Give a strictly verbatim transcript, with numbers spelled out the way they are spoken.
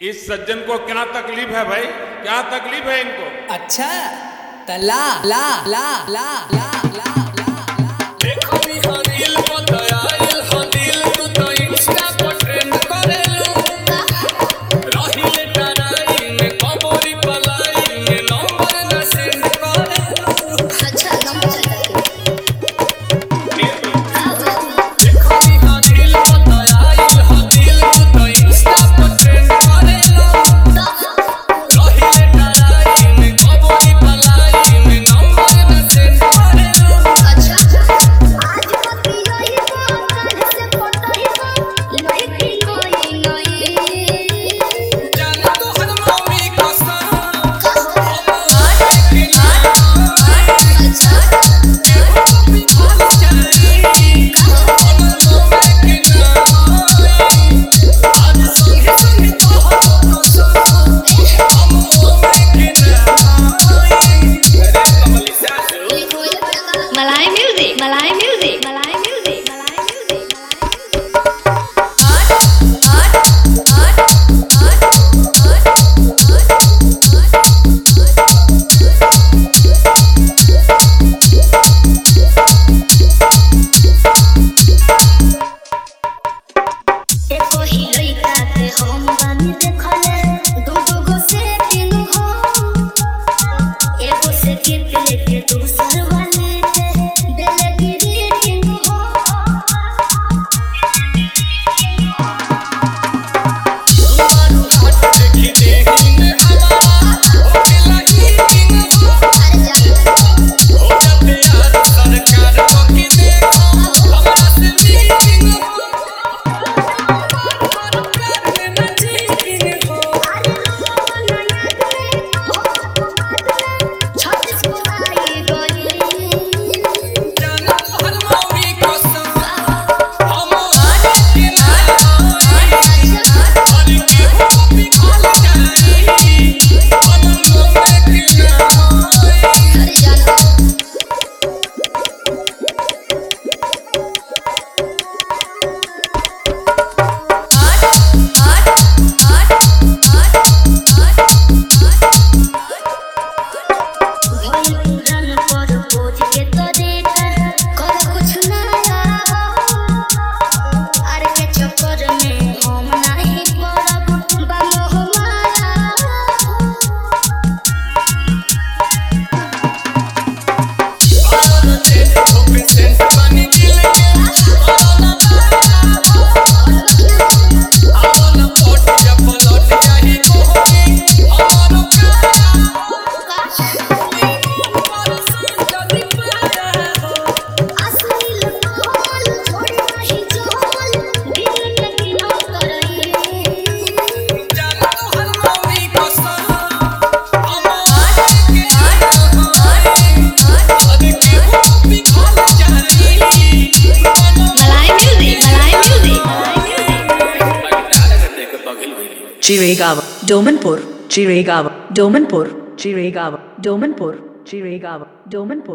इस सज्जन को क्या तकलीफ है भाई, क्या तकलीफ है इनको? अच्छा तला ला ला ला ला ला देखो मी हनील बताइल हनील तू तो इंस्टा पर ट्रेंड करेलू रहिले टराई में खबरी पलाई में नंबर न सेंड करेलू। अच्छा नंबर देखो मी हनील बताइल हनील तू तो इंस्टा पर ट्रेंड करेलू रहिले टराई में खबरी पलाई में नंबर न सेंड करेलू। अच्छा आज पति यही को कल से फोटो ही को लड़की कोई नहीं जाने तो हर मम्मी कसम मलाई म्यूजिक मलाई म्यूजिक मलाई म्यूजिक मलाई म्यूजिक एको ही लइका के हम बानी देखले दो दो गो सेटिंग हो एगो से गिफ्ट लेके दूसर वाले के दिल की रीडिंग हो मारू हाथ देखी देही में हमारा हो गेला हीटिंग अरे जा हो जाते यार सरकार को की देखो हमरा से मीटिंग हो प्यार में न चीटिंग हो अरे नया के छत्तीस को आई गई जाना तो हर मम्मी कसम हम आने के ना आई और के हो पिघल जाई बनलो में के ना आई। अरे जाना भइल पुरान पर बोझ के तो देख कर कुछ नया अरे के चक्कर में हम नहीं पड़ब बालो हमारा और तेरे को पेशेंट बनी दिल के और ना आओ ना पोट या पलट जाही कोहनी हमारो प्यारा पर जदी प्यारा हो असली लखोल छोड़ नहीं जोल दिल में किनो करई जाना तो हर मम्मी कसम हम आने के ना आई और के हो पिघल जाई बनलो मलाई म्यूजिक मलाई music Chirigava, Domanpur, Chirigava, Domanpur, Chirigava, Domanpur, Chirigava, Domanpur.